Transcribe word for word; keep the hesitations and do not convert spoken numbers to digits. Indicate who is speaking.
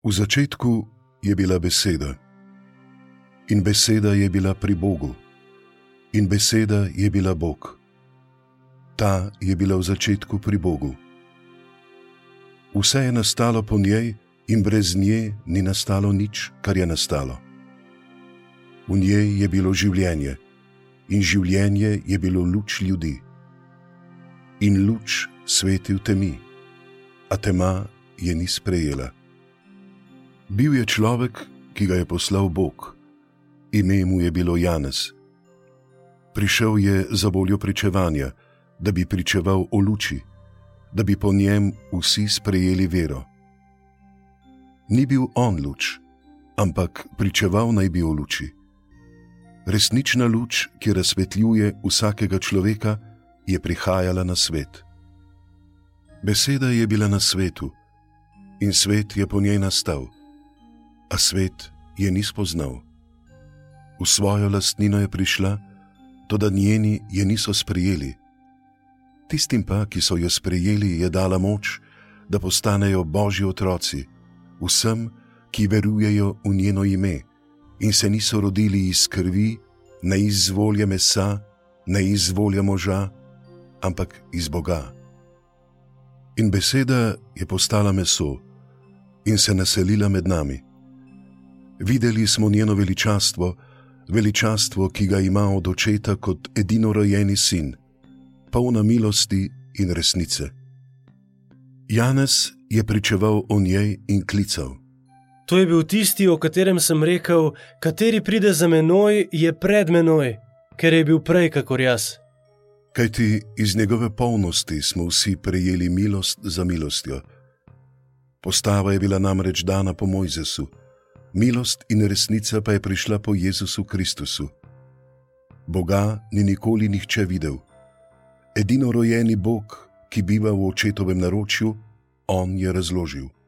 Speaker 1: V začetku je bila beseda, in beseda je bila pri Bogu, in beseda je bila Bog. Ta je bila v začetku pri Bogu. Vse je nastalo po njej in brez nje ni nastalo nič, kar je nastalo. V njej je bilo življenje in življenje je bilo luč ljudi. In luč sveti v temi, a tema je ni sprejela. Bil je človek, ki ga je poslal Bog. Ime mu je bilo Janez. Prišel je za voljo pričevanja, da bi pričeval o luči, da bi po njem vsi sprejeli vero. Ni bil on luč, ampak pričeval naj bi o luči. Resnična luč, ki razsvetljuje vsakega človeka, je prihajala na svet. Beseda je bila na svetu in svet je po njej nastal, a svet je ni spoznal. V svojo lastnino je prišla, toda njeni je niso sprejeli. Tistim pa, ki so jo sprejeli, je dala moč, da postanejo Božji otroci, vsem, ki verujejo v njeno ime in se niso rodili iz krvi, ne iz volje mesa, ne iz volje moža, ampak iz Boga. In beseda je postala meso in se naselila med nami. Videli smo njeno veličastvo, veličastvo, ki ga ima od očeta kot edinorojeni sin, polna milosti in resnice. Janez je pričeval o njej in klical:
Speaker 2: To je bil tisti, o katerem sem rekel, kateri pride za menoj, je pred menoj, ker je bil prej kakor jaz.
Speaker 1: Kajti iz njegove polnosti smo vsi prejeli milost za milostjo. Postava je bila namreč dana po Mojzesu, milost in resnica pa je prišla po Jezusu Kristusu. Boga ni nikoli nihče videl. Edinorojeni Bog, ki biva v očetovem naročju, on je razložil.